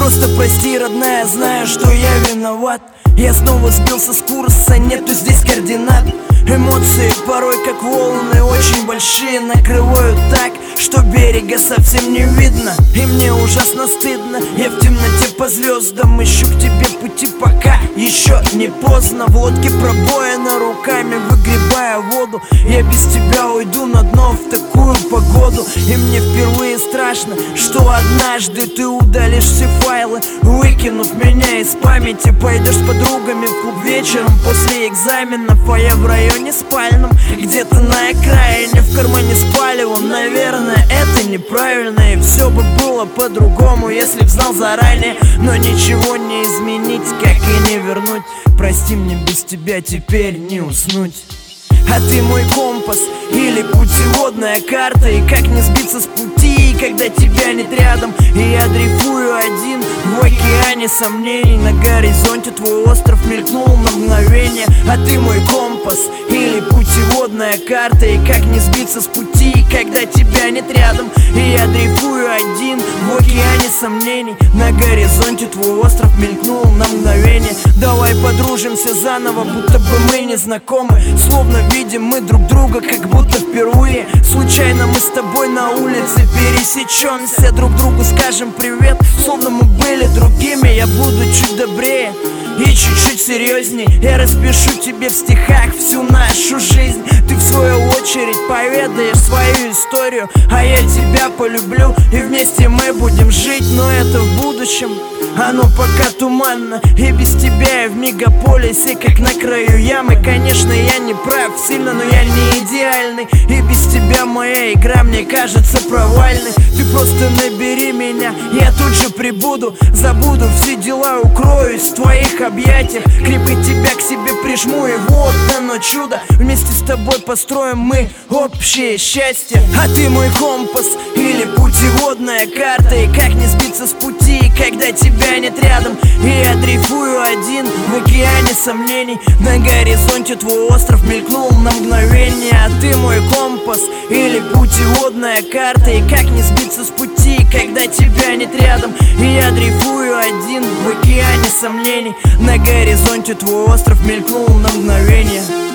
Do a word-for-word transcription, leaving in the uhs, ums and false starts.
Просто прости, родная, знаю, что я виноват. Я снова сбился с курса, нету здесь координат. Эмоции порой как волны, очень большие, накрывают так, что берега совсем не видно. И мне ужасно стыдно, я в темноте по звездам ищу к тебе пути, пока еще не поздно. В лодке пробоина, руками выгребая воду. Я без тебя уйду на дно в такую погоду. И мне впервые страшно, что однажды ты удалишь все файлы, выкинув меня из памяти. Пойдешь с подругами в клуб вечером после экзаменов, а я в районе спальном, где-то на окраине, в кармане с палевом. Наверное, это неправильно, и все бы было по-другому, если б знал заранее. Но ничего не изменить, как и не вернуть. Прости, мне без тебя теперь не уснуть. А ты мой компас или путеводная карта, и как не сбиться с пути, когда тебя нет рядом. И я дрейфую один в океане сомнений. На горизонте твой остров мелькнул на мгновение. А ты мой компас или путеводная карта, и как не сбиться с пути, когда тебя нет рядом. И я дрейфую один в океане сомнений. На горизонте твой остров мелькнул на мгновение. Давай подружимся заново, будто бы мы не знакомы. Словно видим мы друг друга, как будто впервые. Случайно мы с тобой на улице пересечемся, друг другу скажем привет, словно мы были другими. Я буду чуть добрее и чуть-чуть серьезней. Я распишу тебе в стихах всю нашу жизнь. Ты в свою очередь поведаешь свою историю, а я тебя полюблю, и вместе мы будем жить. Но это в будущем, оно пока туманно. И без тебя я в мегаполисе, как на краю ямы. Конечно, я не прав сильно, но я не идеальный. И без тебя моя игра, мне кажется, провальной. Ты просто набери меня, я тут же прибуду. Забуду все дела, укроюсь в твоих объятиях. Крепко тебя к себе прижму, и вот оно чудо. Вместе с тобой построим мы общее счастье. А ты мой компас или путеводная карта, и как не сбиться с пути, когда тебя нет рядом. И я дрейфую один в океане сомнений. На горизонте твой остров мелькнул на мгновение. А ты мой компас или путеводная карта, и как не сбиться с пути, когда тебя нет рядом. И я дрейфую один в океане сомнений. На горизонте твой остров мелькнул на мгновение.